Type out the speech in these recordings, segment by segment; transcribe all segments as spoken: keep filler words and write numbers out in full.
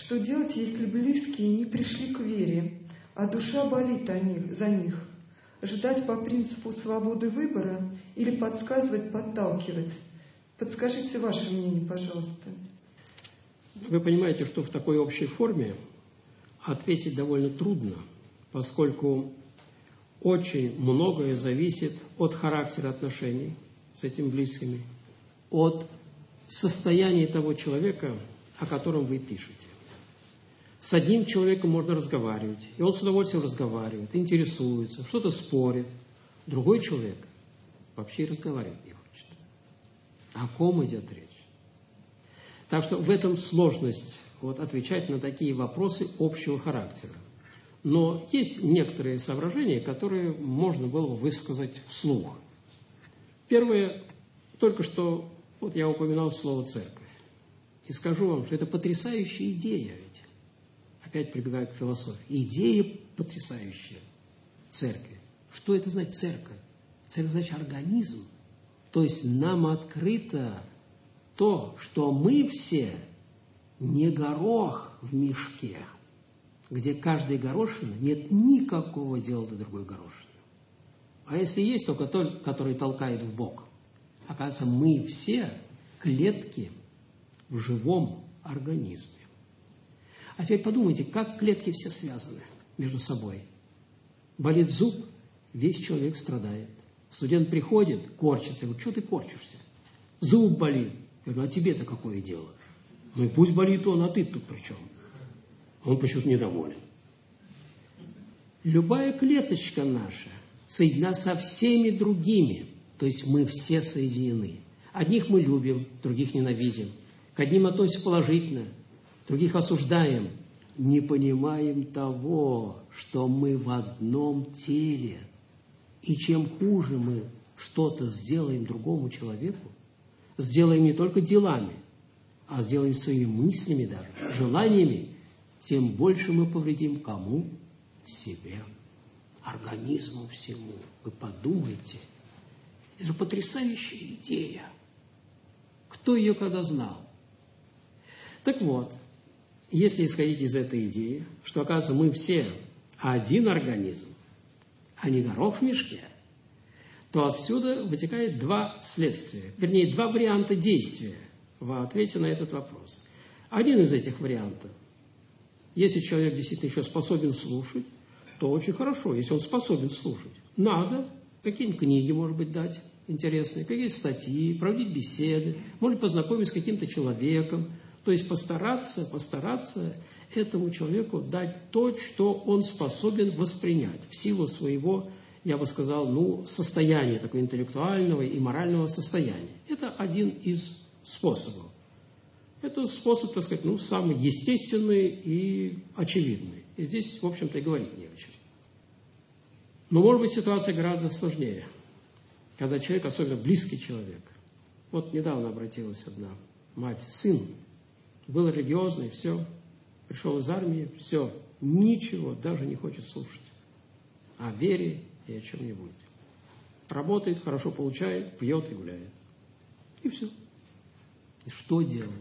Что делать, если близкие не пришли к вере, а душа болит о них, за них? Ждать по принципу свободы выбора или подсказывать, подталкивать? Подскажите ваше мнение, пожалуйста. Вы понимаете, что в такой общей форме ответить довольно трудно, поскольку очень многое зависит от характера отношений с этими близкими, от состояния того человека, о котором вы пишете. С одним человеком можно разговаривать, и он с удовольствием разговаривает, интересуется, что-то спорит. Другой человек вообще разговаривать не хочет. О ком идет речь? Так что в этом сложность вот, отвечать на такие вопросы общего характера. Но есть некоторые соображения, которые можно было бы высказать вслух. Первое, только что вот я упоминал слово «церковь». И скажу вам, что это потрясающая идея ведь. Опять прибегаю к философии. Идея потрясающая. Церковь. Что это значит церковь? Церковь значит организм. То есть нам открыто то, что мы все не горох в мешке, где каждой горошины нет никакого дела до другой горошины. А если есть только тот, который толкает в бок, оказывается, мы все клетки в живом организме. А теперь подумайте, как клетки все связаны между собой. Болит зуб, весь человек страдает. Студент приходит, корчится. Я говорю, что ты корчишься? Зуб болит. Я говорю, а тебе-то какое дело? Ну и пусть болит он, а ты тут при чем? Он почему-то недоволен. Любая клеточка наша соединена со всеми другими. То есть мы все соединены. Одних мы любим, других ненавидим. К одним относимся положительно, других осуждаем. Не понимаем того, что мы в одном теле. И чем хуже мы что-то сделаем другому человеку, сделаем не только делами, а сделаем своими мыслями даже, желаниями, тем больше мы повредим кому? Себе, организму всему. Вы подумайте. Это же потрясающая идея. Кто ее когда знал? Так вот, если исходить из этой идеи, что, оказывается, мы все один организм, а не горох в мешке, то отсюда вытекает два следствия, вернее, два варианта действия в ответе на этот вопрос. Один из этих вариантов, если человек действительно еще способен слушать, то очень хорошо, если он способен слушать. Надо какие-нибудь книги, может быть, дать интересные, какие-то статьи, проводить беседы, может познакомиться с каким-то человеком, то есть постараться, постараться этому человеку дать то, что он способен воспринять в силу своего, я бы сказал, ну, состояния, такого интеллектуального и морального состояния. Это один из способов. Это способ, так сказать, ну, самый естественный и очевидный. И здесь, в общем-то, и говорить не о чем. Но, может быть, ситуация гораздо сложнее, когда человек, особенно близкий человек. Вот недавно обратилась одна мать, сын, был религиозный, все, пришел из армии, все, ничего даже не хочет слушать о вере и о чем-нибудь. Работает, хорошо получает, пьет и гуляет. И все. И что делать?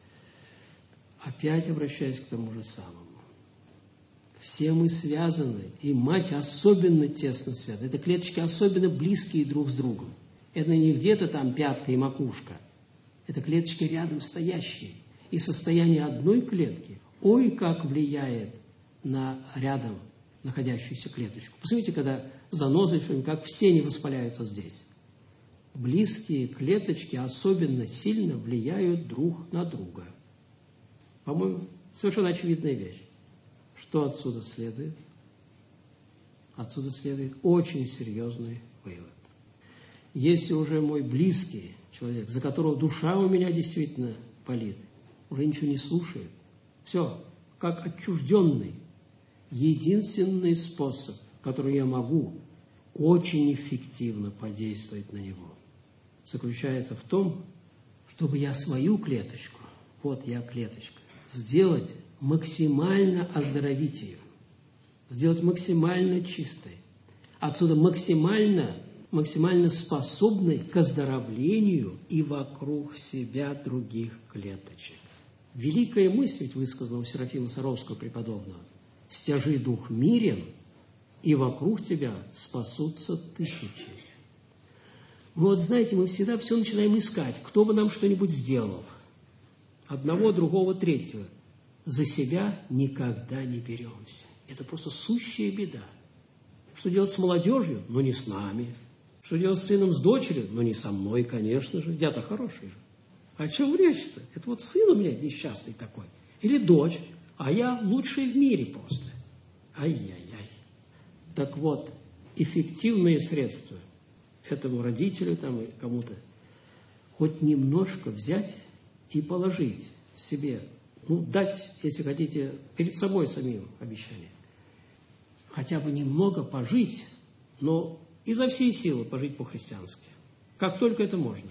Опять обращаясь к тому же самому. Все мы связаны, и мать особенно тесно связана. Это клеточки особенно близкие друг с другом. Это не где-то там пятка и макушка. Это клеточки рядом стоящие. И состояние одной клетки, ой, как влияет на рядом находящуюся клеточку. Посмотрите, когда занозы, как все не воспаляются здесь. Близкие клеточки особенно сильно влияют друг на друга. По-моему, совершенно очевидная вещь. Что отсюда следует? Отсюда следует очень серьезный вывод. Если уже мой близкий человек, за которого душа у меня действительно болит, уже ничего не слушает, все, как отчужденный, единственный способ, который я могу очень эффективно подействовать на него, заключается в том, чтобы я свою клеточку, вот я клеточка, сделать максимально оздоровить ее, сделать максимально чистой, отсюда максимально, максимально способной к оздоровлению и вокруг себя других клеточек. Великая мысль ведь высказана у Серафима Саровского преподобного. «Стяжи дух мирен, и вокруг тебя спасутся тысячи». Мы вот, знаете, мы всегда все начинаем искать, кто бы нам что-нибудь сделал. Одного, другого, третьего. За себя никогда не беремся. Это просто сущая беда. Что делать с молодежью? Ну, не с нами. Что делать с сыном, с дочерью? Ну, не со мной, конечно же. Я-то хороший же. О чем речь-то? Это вот сын у меня несчастный такой. Или дочь. А я лучший в мире просто. Ай-яй-яй. Так вот, эффективные средства этому родителю там, и кому-то хоть немножко взять и положить себе, ну, дать, если хотите, перед собой самим обещание. Хотя бы немного пожить, но изо всей силы пожить по-христиански. Как только это можно.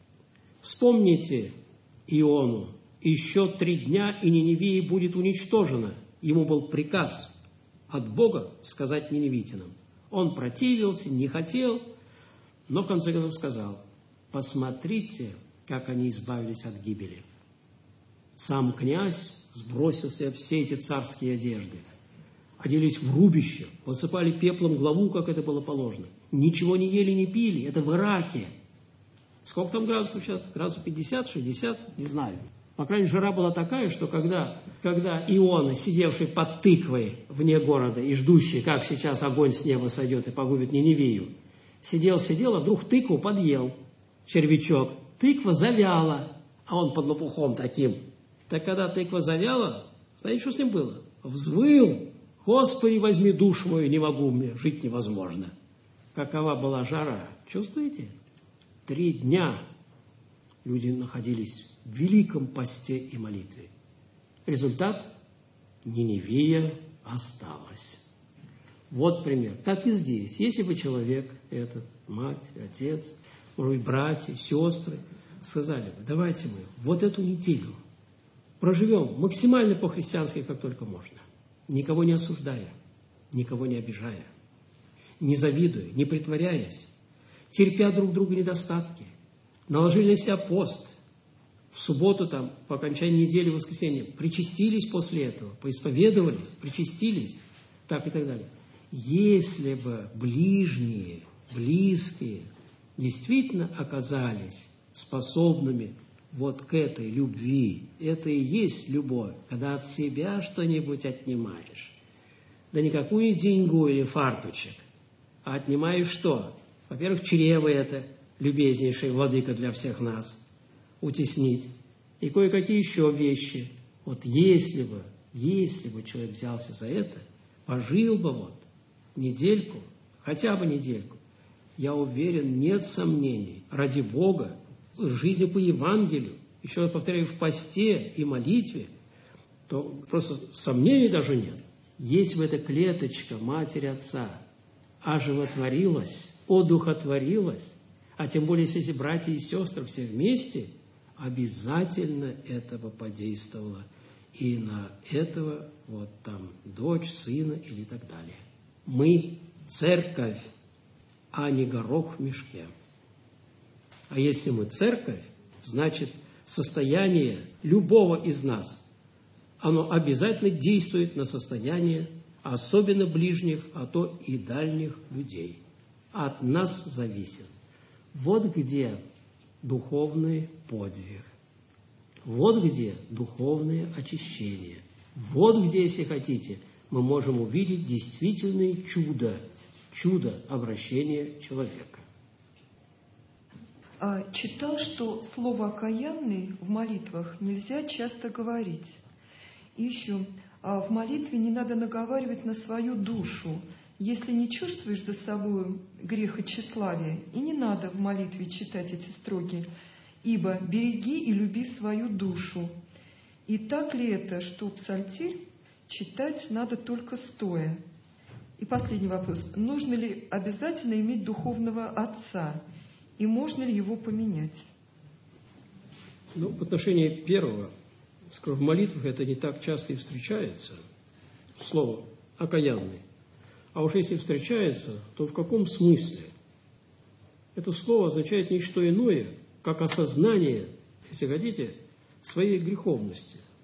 Вспомните Иону. Еще три дня, и Ниневия будет уничтожена. Ему был приказ от Бога сказать ниневитянам. Он противился, не хотел, но в конце концов сказал: посмотрите, как они избавились от гибели. Сам князь сбросил себе все эти царские одежды, оделись в рубище, посыпали пеплом главу, как это было положено. Ничего не ели, не пили. Это в Ираке. Сколько там градусов сейчас? Градусов пятьдесят, шестьдесят? Не знаю. По крайней мере, жара была такая, что когда, когда Иона, сидевший под тыквой вне города и ждущий, как сейчас огонь с неба сойдет и погубит Ниневию, сидел-сидел, а вдруг тыкву подъел червячок. Тыква завяла, а он под лопухом таким. Так когда тыква завяла, знаете, что с ним было? Взвыл: «Господи, возьми душу мою, не могу, мне жить невозможно». Какова была жара? Чувствуете? Три дня люди находились в великом посте и молитве. Результат – Ниневия осталась. Вот пример. Так и здесь. Если бы человек, этот, мать, отец, может быть, братья, сестры, сказали бы: давайте мы вот эту неделю проживем максимально по-христиански, как только можно, никого не осуждая, никого не обижая, не завидуя, не притворяясь, терпя друг другу недостатки, наложили на себя пост, в субботу, там, по окончании недели, в воскресенье, причастились после этого, поисповедовались, причастились, так и так далее. Если бы ближние, близкие действительно оказались способными вот к этой любви, это и есть любовь, когда от себя что-нибудь отнимаешь. Да не какую деньгу или фартучек, а отнимаешь что? Во-первых, чрево это, любезнейший владыка для всех нас, утеснить. И кое-какие еще вещи. Вот если бы, если бы человек взялся за это, пожил бы вот недельку, хотя бы недельку, я уверен, нет сомнений, ради Бога, в жизни по Евангелию, еще раз повторяю, в посте и молитве, то просто сомнений даже нет. Если бы эта клеточка матери Отца оживотворилась, одухотворилась, а тем более, если эти братья и сестры все вместе, обязательно это бы подействовало и на этого, вот там, дочь, сына или так далее. Мы церковь, а не горох в мешке. А если мы церковь, значит, состояние любого из нас, оно обязательно действует на состояние особенно ближних, а то и дальних людей. От нас зависит. Вот где духовный подвиг. Вот где духовное очищение. Вот где, если хотите, мы можем увидеть действительное чудо, чудо обращения человека. А, читал, что слово «окаянный» в молитвах нельзя часто говорить. И еще, а в молитве не надо наговаривать на свою душу, если не чувствуешь за собой грех и тщеславие, и не надо в молитве читать эти строки, ибо береги и люби свою душу. И так ли это, что псалтирь читать надо только стоя? И последний вопрос. Нужно ли обязательно иметь духовного отца? И можно ли его поменять? Ну, в отношении первого, скажу, в молитвах это не так часто и встречается, слово «окаянный». А уж если встречается, то в каком смысле? Это слово означает не что иное, как осознание, если хотите, своей греховности.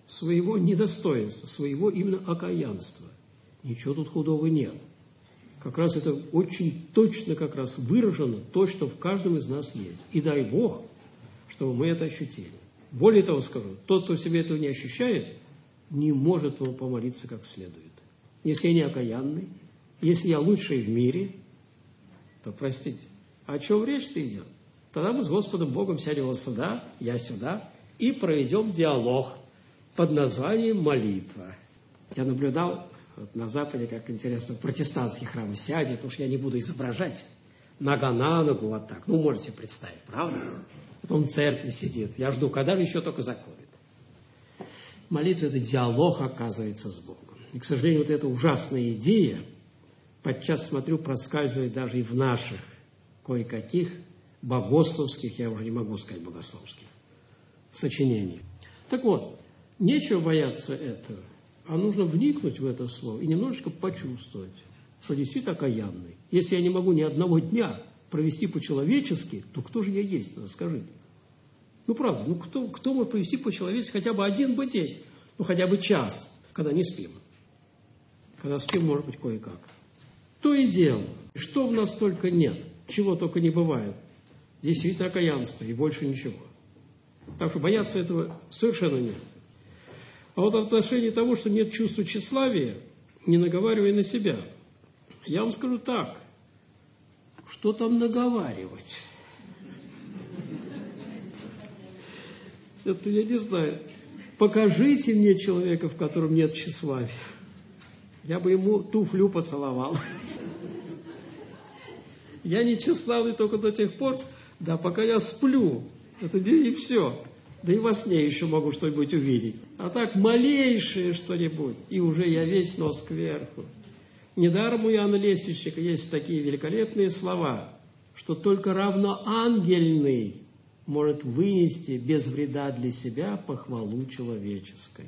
своего недостоинства, своего именно окаянства. Ничего тут худого нет. Как раз это очень точно как раз выражено, то, что в каждом из нас есть. И дай Бог, чтобы мы это ощутили. Более того скажу, тот, кто в себе этого не ощущает, не может ему помолиться как следует. Если я не окаянный, если я лучший в мире, то, простите, о чем речь-то идет? Тогда мы с Господом Богом сядем вот сюда, я сюда, и проведем диалог под названием молитва. Я наблюдал вот на Западе, как интересно, в протестантские храмы сядет, потому что я не буду изображать нога на ногу вот так. Ну, можете представить, правда? Потом в церкви сидит. Я жду, когда же еще только закурит. Молитва – это диалог, оказывается, с Богом. И, к сожалению, вот эта ужасная идея, подчас, смотрю, проскальзывает даже и в наших кое-каких богословских, я уже не могу сказать богословских, сочинениях. Так вот, нечего бояться этого, а нужно вникнуть в это слово и немножечко почувствовать, что действительно окаянный. Если я не могу ни одного дня провести по-человечески, то кто же я есть, скажите? Ну, правда, ну кто, кто может провести по-человечески хотя бы один бы день, ну, хотя бы час, когда не спим. Когда спим, может быть, кое-как. То и дело, что в нас только нет, чего только не бывает. Действительно окаянство и больше ничего. Так что бояться этого совершенно нет. А вот в отношении того, что нет чувства тщеславия, не наговаривай на себя. Я вам скажу так, что там наговаривать? Это я не знаю. Покажите мне человека, в котором нет тщеславия. Я бы ему туфлю поцеловал. Я не тщеславный только до тех пор, да, пока я сплю. Это и все. Да и во сне еще могу что-нибудь увидеть. А так малейшее что-нибудь, и уже я весь нос кверху. Недаром у Иоанна Лествичника есть такие великолепные слова, что только равноангельный может вынести без вреда для себя похвалу человеческую.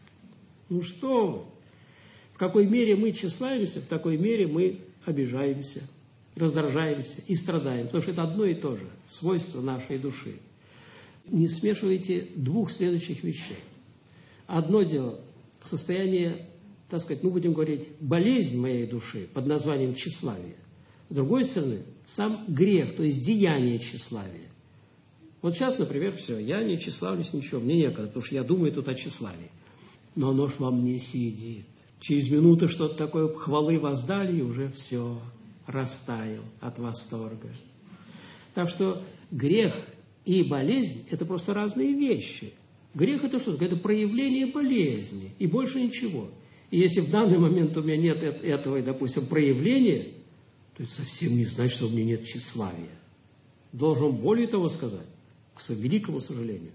Ну что вы? В какой мере мы тщеславимся, в такой мере мы обижаемся, раздражаемся и страдаем. Потому что это одно и то же свойство нашей души. Не смешивайте двух следующих вещей. Одно дело – состояние, так сказать, ну, будем говорить, болезнь моей души под названием тщеславие. С другой стороны, сам грех, то есть деяние тщеславия. Вот сейчас, например, все, я не тщеславлюсь ничего, мне некогда, потому что я думаю тут о тщеславии. Но оно ж во мне сидит. Через минуту что-то такое хвалы воздали, и уже все, растаял от восторга. Так что грех и болезнь – это просто разные вещи. Грех – это что? Это проявление болезни, и больше ничего. И если в данный момент у меня нет этого, допустим, проявления, то это совсем не значит, что у меня нет тщеславия. Должен более того сказать, к великому сожалению,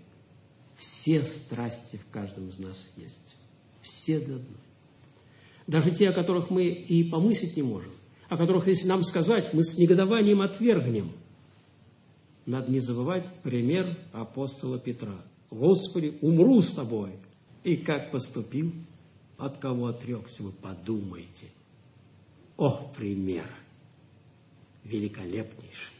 все страсти в каждом из нас есть. Все до одной. Даже те, о которых мы и помыслить не можем, о которых, если нам сказать, мы с негодованием отвергнем. Надо не забывать пример апостола Петра. «Господи, умру с тобой». И как поступил, от кого отрекся, вы подумайте. О, пример великолепнейший.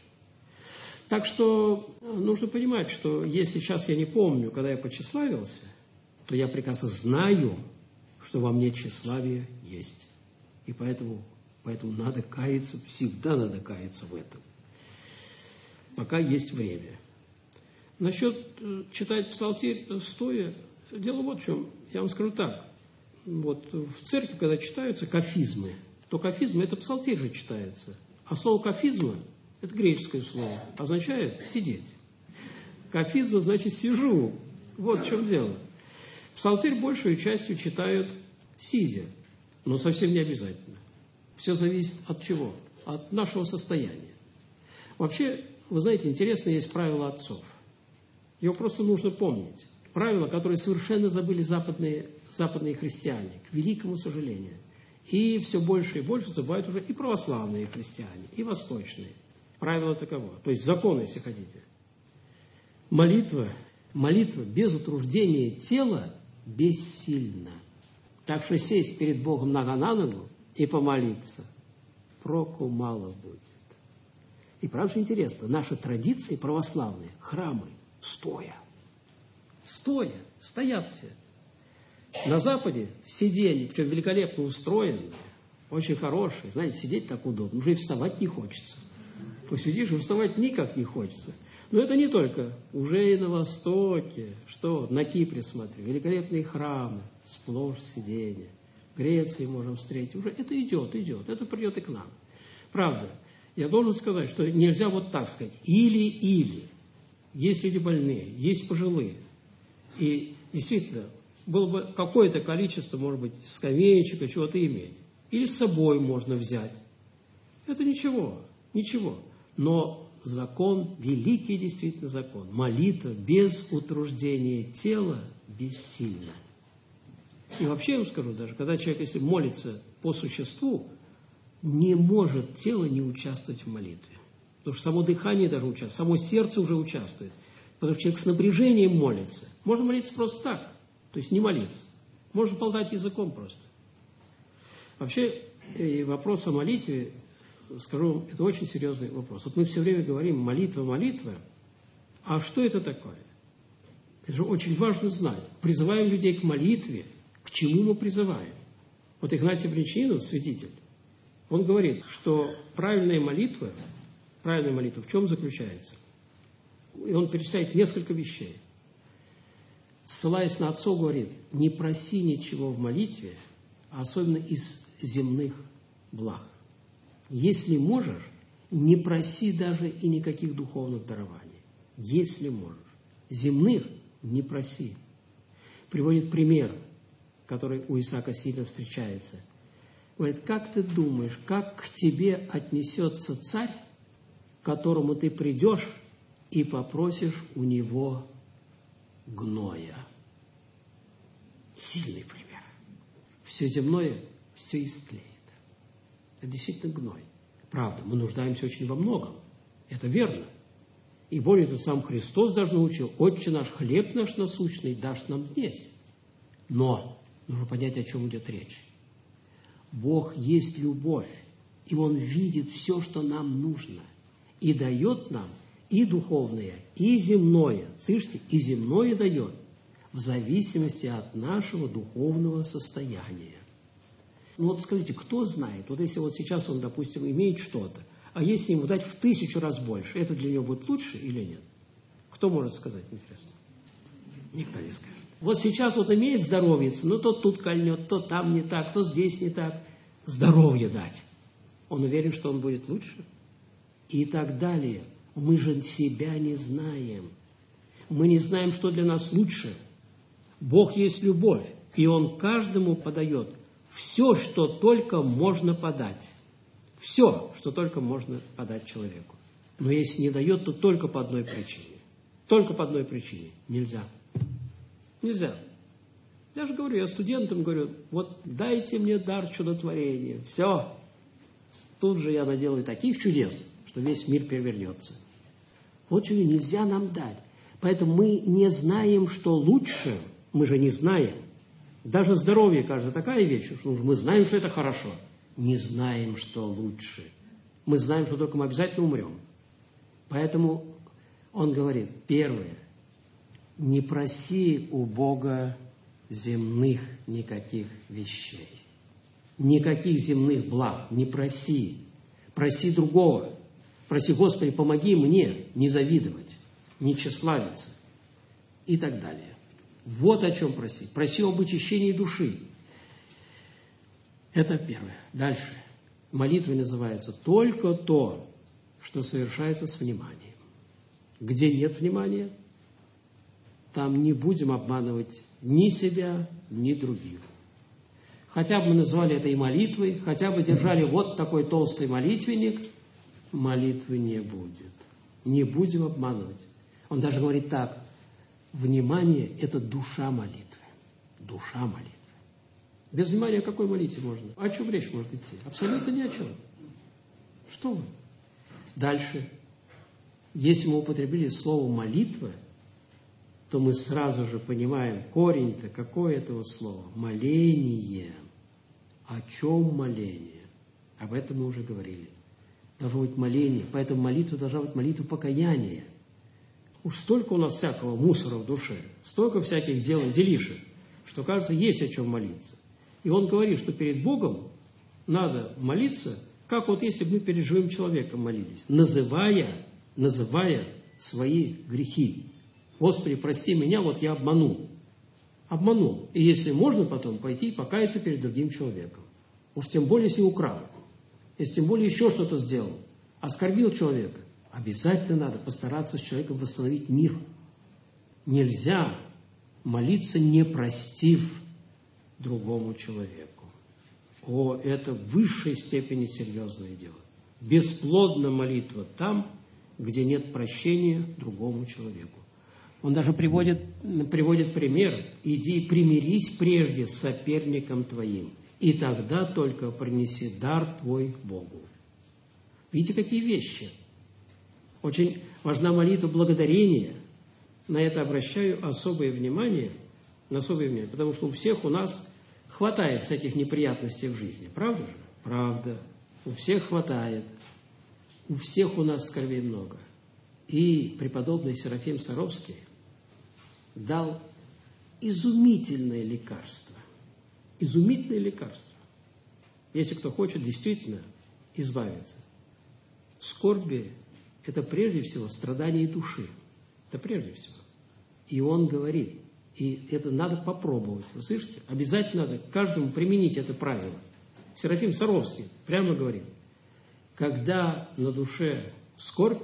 Так что нужно понимать, что если сейчас я не помню, когда я потщеславился, то я прекрасно знаю, что во мне тщеславие есть. И поэтому, поэтому надо каяться, всегда надо каяться в этом. Пока есть время. Насчет читать псалтирь стоя, дело вот в чем. Я вам скажу так. Вот в церкви, когда читаются кафизмы, то кафизмы – это псалтирь же читается. А слово кафизма – это греческое слово, означает сидеть. Кафизма значит сижу. Вот в чем дело. Псалтирь большую частью читают сидя, но совсем не обязательно. Все зависит от чего? От нашего состояния. Вообще, вы знаете, интересно, есть правило отцов. Его просто нужно помнить. Правила, которые совершенно забыли западные, западные христиане, к великому сожалению. И все больше и больше забывают уже и православные христиане, и восточные. Правило таково. То есть закон, если хотите. Молитва, молитва без утруждения тела бессильна. Так что сесть перед Богом нога на ногу и помолиться проку мало будет. И правда же интересно, наши традиции православные, храмы, стоя. Стоя, стоят все. На Западе сиденье, причем великолепно устроенное, очень хорошее. Знаете, сидеть так удобно, уже и вставать не хочется. Посидишь, и вставать никак не хочется. Но это не только. Уже и на Востоке, что на Кипре, смотри, великолепные храмы, сплошь сиденья. В Греции можем встретить. Уже это идет, идет, это придет и к нам. Правда, я должен сказать, что нельзя вот так сказать. Или-или. Есть люди больные, есть пожилые. И действительно, было бы какое-то количество, может быть, скамеечек и чего-то иметь. Или с собой можно взять. Это ничего, ничего. Но закон, великий действительно закон, молитва без утруждения тела бессильна. И вообще, я вам скажу даже, когда человек, если молится по существу, не может тело не участвовать в молитве. Потому что само дыхание даже участвует, само сердце уже участвует. Потому что человек с напряжением молится. Можно молиться просто так, то есть не молиться. Можно болтать языком просто. Вообще, вопрос о молитве, скажу вам, это очень серьезный вопрос. Вот мы все время говорим молитва, молитва. А что это такое? Это же очень важно знать. Призываем людей к молитве. К чему мы призываем? Вот Игнатий Бринчанинов, святитель, он говорит, что правильная молитва, правильная молитва в чем заключается? И он перечисляет несколько вещей. Ссылаясь на отцов, говорит, не проси ничего в молитве, а особенно из земных благ. Если можешь, не проси даже и никаких духовных дарований. Если можешь. Земных не проси. Приводит пример, который у Исаака сильно встречается. Говорит, как ты думаешь, как к тебе отнесется царь, к которому ты придешь и попросишь у него гноя? Сильный пример. Все земное, все истлеет. Это действительно гной. Правда, мы нуждаемся очень во многом. Это верно. И более того, сам Христос даже научил, «Отче наш, хлеб наш насущный дашь нам днесь». Но нужно понять, о чем идет речь. Бог есть любовь, и Он видит все, что нам нужно, и дает нам и духовное, и земное. Слышите, и земное дает в зависимости от нашего духовного состояния. Ну вот скажите, кто знает, вот если вот сейчас он, допустим, имеет что-то, а если ему дать в тысячу раз больше, это для него будет лучше или нет? Кто может сказать, интересно? Никто не скажет. Вот сейчас вот имеет здоровье, но то тут кольнет, то там не так, то здесь не так. Здоровье дать. Он уверен, что он будет лучше? И так далее. Мы же себя не знаем. Мы не знаем, что для нас лучше. Бог есть любовь, и Он каждому подает все, что только можно подать. Все, что только можно подать человеку. Но если не дает, то только по одной причине. Только по одной причине. Нельзя. Нельзя. Я же говорю, я студентам говорю, вот дайте мне дар чудотворения. Все. Тут же я наделаю таких чудес, что весь мир перевернется. Вот чего нельзя нам дать. Поэтому мы не знаем, что лучше. Мы же не знаем. Даже здоровье, кажется, такая вещь, что мы знаем, что это хорошо. Не знаем, что лучше. Мы знаем, что только мы обязательно умрем. Поэтому он говорит, первое, не проси у Бога земных никаких вещей. Никаких земных благ не проси. Проси другого. Проси, Господи, помоги мне не завидовать, не тщеславиться и так далее. Вот о чем проси. Проси об очищении души. Это первое. Дальше. Молитвой называется только то, что совершается с вниманием. Где нет внимания, там не будем обманывать ни себя, ни других. Хотя бы мы назвали это и молитвой, хотя бы держали вот такой толстый молитвенник, молитвы не будет. Не будем обманывать. Он даже говорит так, внимание – это душа молитвы. Душа молитвы. Без внимания о какой молитве можно? О чем речь может идти? Абсолютно ни о чем. Что вы? Дальше. Если мы употребили слово «молитва», то мы сразу же понимаем, корень-то какое этого слова? Моление. О чем моление? Об этом мы уже говорили. Должно быть моление. Поэтому молитва должна быть молитва покаяния. Уж столько у нас всякого мусора в душе, столько всяких дел и делишек, что, кажется, есть о чем молиться. И он говорит, что перед Богом надо молиться, как вот если бы мы перед живым человеком молились, называя, называя свои грехи. Господи, прости меня, вот я обманул. Обманул. И если можно потом пойти и покаяться перед другим человеком. Уж тем более, если украл. Если тем более еще что-то сделал. Оскорбил человека. Обязательно надо постараться с человеком восстановить мир. Нельзя молиться, не простив другому человеку. О, это в высшей степени серьезное дело. Бесплодна молитва там, где нет прощения другому человеку. Он даже приводит, приводит пример. Иди примирись прежде с соперником твоим, и тогда только принеси дар твой Богу. Видите, какие вещи? Очень важна молитва благодарения. На это обращаю особое внимание, на особое внимание, потому что у всех у нас хватает всяких неприятностей в жизни. Правда же? Правда. У всех хватает. У всех у нас скорбей много. И преподобный Серафим Саровский дал изумительное лекарство. Изумительное лекарство. Если кто хочет действительно избавиться. Скорби – это прежде всего страдание души. Это прежде всего. И он говорит, и это надо попробовать. Вы слышите? Обязательно надо каждому применить это правило. Серафим Саровский прямо говорит, когда на душе скорбь,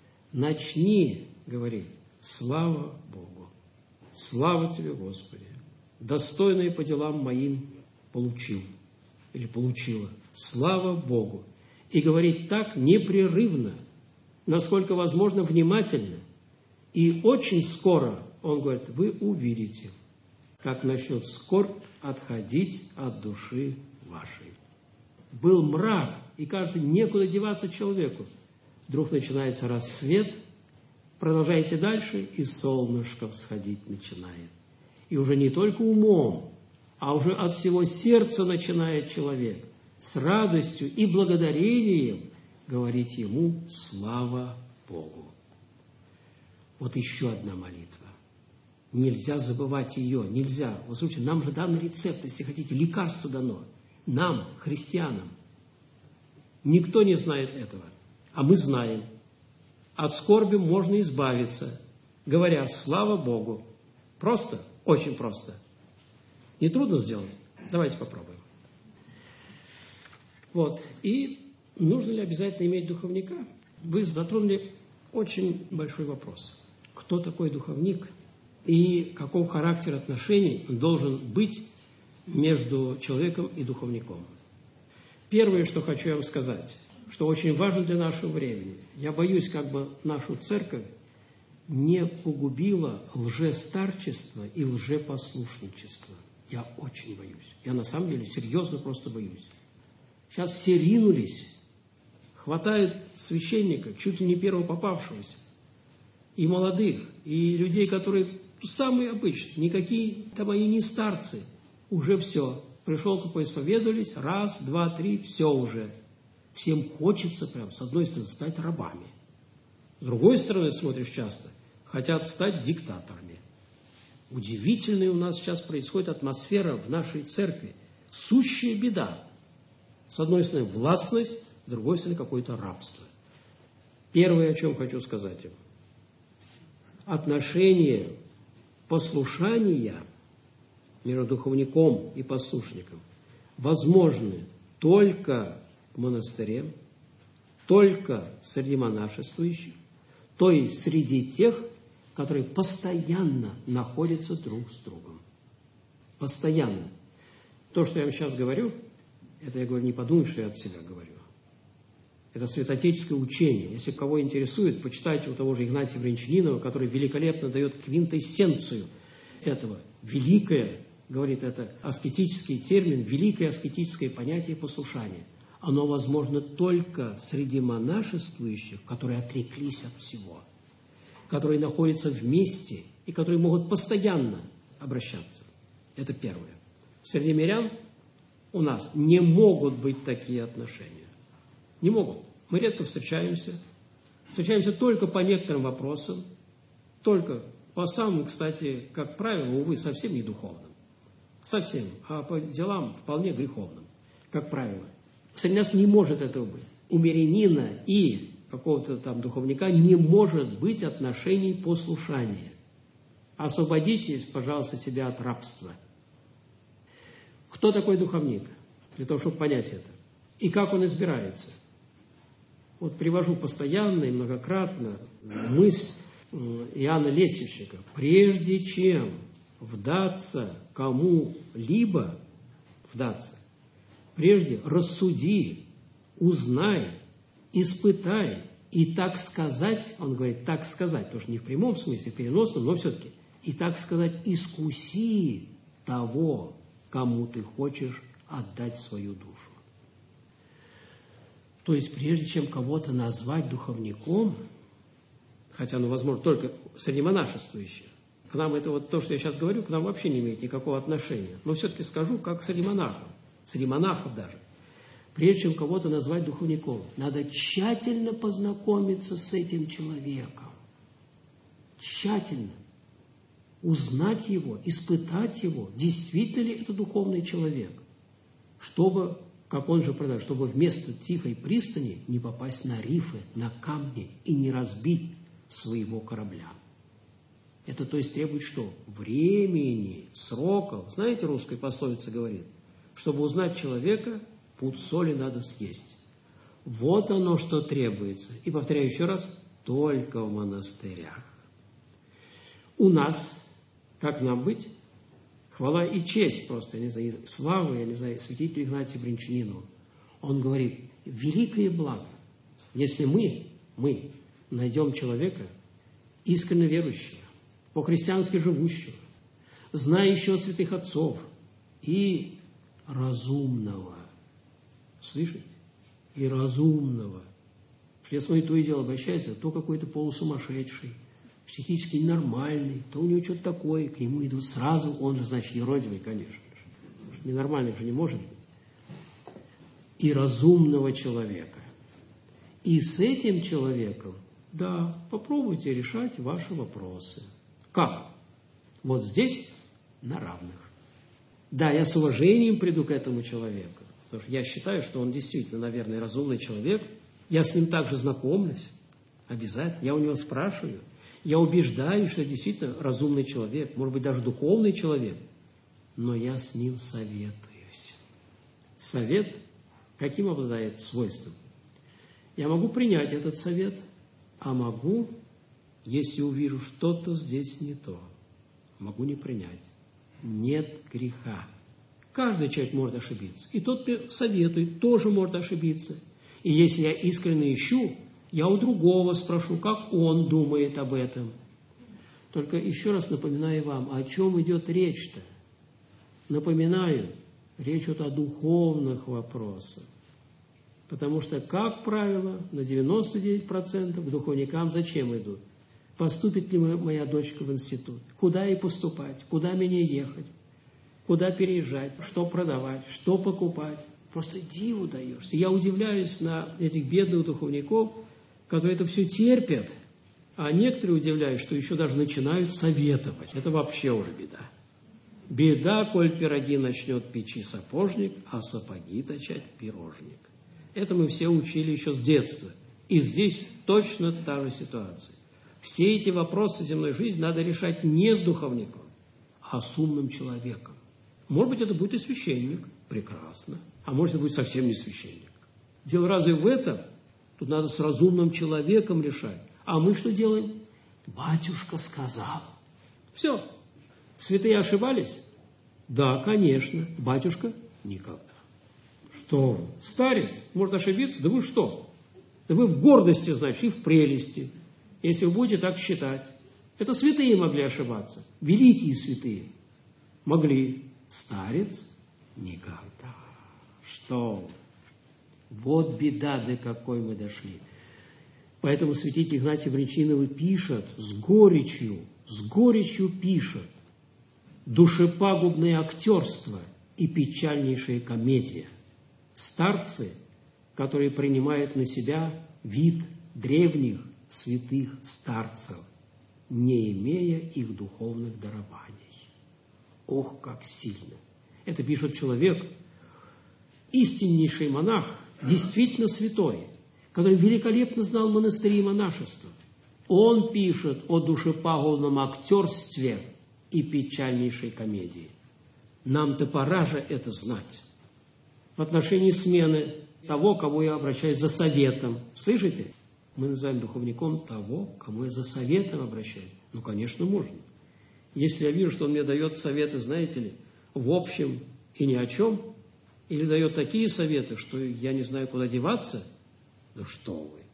начни говорить: слава Богу, слава Тебе, Господи, достойное по делам моим получил или получила, слава Богу. И говорить так непрерывно, насколько возможно внимательно. И очень скоро, он говорит, вы увидите, как начнет скорбь отходить от души вашей. Был мрак, и, кажется, некуда деваться человеку. Вдруг начинается рассвет, продолжаете дальше, и солнышко всходить начинает. И уже не только умом, а уже от всего сердца начинает человек с радостью и благодарением говорить ему «Слава Богу». Вот еще одна молитва. Нельзя забывать ее, нельзя. Вот слушайте, нам же дан рецепт, если хотите, лекарство дано. Нам, христианам. Никто не знает этого, а мы знаем. От скорби можно избавиться, говоря «Слава Богу». Просто, очень просто. Не трудно сделать? Давайте попробуем. Вот. И нужно ли обязательно иметь духовника? Вы затронули очень большой вопрос. Кто такой духовник и каков характер отношений должен быть между человеком и духовником? Первое, что хочу вам сказать, что очень важно для нашего времени. Я боюсь, как бы нашу церковь не погубило лжестарчество и лжепослушничество. Я очень боюсь. Я на самом деле серьезно просто боюсь. Сейчас все ринулись, хватает священника, чуть ли не первого попавшегося, и молодых, и людей, которые самые обычные, никакие там они не старцы, уже все. Пришел, поисповедовались, раз, два, три, все уже. Всем хочется прям, с одной стороны, стать рабами. С другой стороны, смотришь часто, хотят стать диктаторами. Удивительная у нас сейчас происходит атмосфера в нашей церкви. Сущая беда. С одной стороны, властность, с другой стороны, какое-то рабство. Первое, о чем хочу сказать им. Отношения послушания между духовником и послушником возможны только в монастыре, только среди монашествующих, то есть среди тех, которые постоянно находятся друг с другом. Постоянно. То, что я вам сейчас говорю, это я говорю, не подумайте, что я от себя говорю. Это святоотеческое учение. Если кого интересует, почитайте у того же Игнатия Брянчанинова, который великолепно дает квинтэссенцию этого. Великое, говорит это аскетический термин, великое аскетическое понятие послушания. Оно возможно только среди монашествующих, которые отреклись от всего, которые находятся вместе и которые могут постоянно обращаться. Это первое. Среди мирян у нас не могут быть такие отношения. Не могут. Мы редко встречаемся. Встречаемся только по некоторым вопросам. Только по самым, кстати, как правило, увы, совсем не духовным. совсем, а по делам вполне греховным, как правило. Среди нас не может этого быть. У мирянина и какого-то там духовника не может быть отношений послушания. Освободите, пожалуйста, себя от рабства. Кто такой духовник? Для того, чтобы понять это. И как он избирается? Вот привожу постоянно и многократно мысль Иоанна Лесвичника. Прежде чем вдаться кому-либо, вдаться, прежде рассуди, узнай, испытай, и так сказать, он говорит, так сказать, тоже не в прямом смысле, в переносном, но все-таки, и так сказать, искуси того, кому ты хочешь отдать свою душу. То есть, прежде чем кого-то назвать духовником, хотя, ну, возможно, только среди монашествующих, к нам это вот то, что я сейчас говорю, к нам вообще не имеет никакого отношения. Но все-таки скажу, как среди монахов, среди монахов даже. Прежде чем кого-то назвать духовником, надо тщательно познакомиться с этим человеком. Тщательно. Узнать его, испытать его, действительно ли это духовный человек. Чтобы, как он же продает, чтобы вместо тихой пристани не попасть на рифы, на камни и не разбить своего корабля. Это, то есть, требует что? Времени, сроков. Знаете, русская пословица говорит, чтобы узнать человека, пуд соли надо съесть. Вот оно, что требуется. И повторяю еще раз, только в монастырях. У нас, как нам быть? Хвала и честь просто, я не знаю, слава, я не знаю, святителю Игнатию Брянчанину. Он говорит, великое благо, если мы, мы найдем человека, искренне верующего, по-христиански живущего, знающего святых отцов и разумного. Слышите? И разумного. Я смотрю, то и дело обращается, то какой-то полусумасшедший, психически ненормальный, то у него что-то такое, к нему идут сразу, он же, значит, еродивый, конечно. Ненормальных же не может быть. И разумного человека. И с этим человеком, да, попробуйте решать ваши вопросы. Как? Вот здесь на равных. Да, я с уважением приду к этому человеку, потому что я считаю, что он действительно, наверное, разумный человек. Я с ним также знакомлюсь, обязательно. Я у него спрашиваю. Я убеждаюсь, что действительно разумный человек, может быть, даже духовный человек, но я с ним советуюсь. Совет каким обладает свойством? Я могу принять этот совет, а могу, если увижу что-то здесь не то, могу не принять. Нет греха. Каждый человек может ошибиться. И тот, кто советует, тоже может ошибиться. И если я искренне ищу, я у другого спрошу, как он думает об этом. Только еще раз напоминаю вам, о чем идет речь-то. Напоминаю, речь идет о духовных вопросах. Потому что, как правило, на девяносто девять процентов к духовникам зачем идут? Поступит ли моя дочка в институт? Куда ей поступать? Куда мне ехать? Куда переезжать? Что продавать? Что покупать? Просто диву даешься. Я удивляюсь на этих бедных духовников, которые это все терпят, а некоторые удивляются, что еще даже начинают советовать. Это вообще уже беда. Беда, коль пироги начнет печи сапожник, а сапоги точать пирожник. Это мы все учили еще с детства. И здесь точно та же ситуация. Все эти вопросы земной жизни надо решать не с духовником, а с умным человеком. Может быть, это будет и священник. Прекрасно. А может, это будет совсем не священник. Дело разве в этом? Тут надо с разумным человеком решать. А мы что делаем? Батюшка сказал. Все. Святые ошибались? Да, конечно. Батюшка? Никогда. Что вы? Старец может ошибиться? Да вы что? Да вы в гордости, значит, и в прелести, если вы будете так считать. Это святые могли ошибаться. Великие святые могли. Старец? Никогда. Что вы? Вот беда, до какой мы дошли. Поэтому святитель Игнатий Брянчанин пишет с горечью, с горечью пишет: душепагубное актерство и печальнейшая комедия. Старцы, которые принимают на себя вид древних святых старцев, не имея их духовных дарований. Ох, как сильно! Это пишет человек, истиннейший монах, действительно святой, который великолепно знал монастыри и монашество. Он пишет о душепагубном актерстве и печальнейшей комедии. Нам-то пора же это знать. В отношении смены того, кому я обращаюсь за советом. Слышите? Мы называем духовником того, кому я за советом обращаюсь. Ну, конечно, можно. Если я вижу, что он мне дает советы, знаете ли, в общем и ни о чем, или дает такие советы, что я не знаю, куда деваться, ну что вы.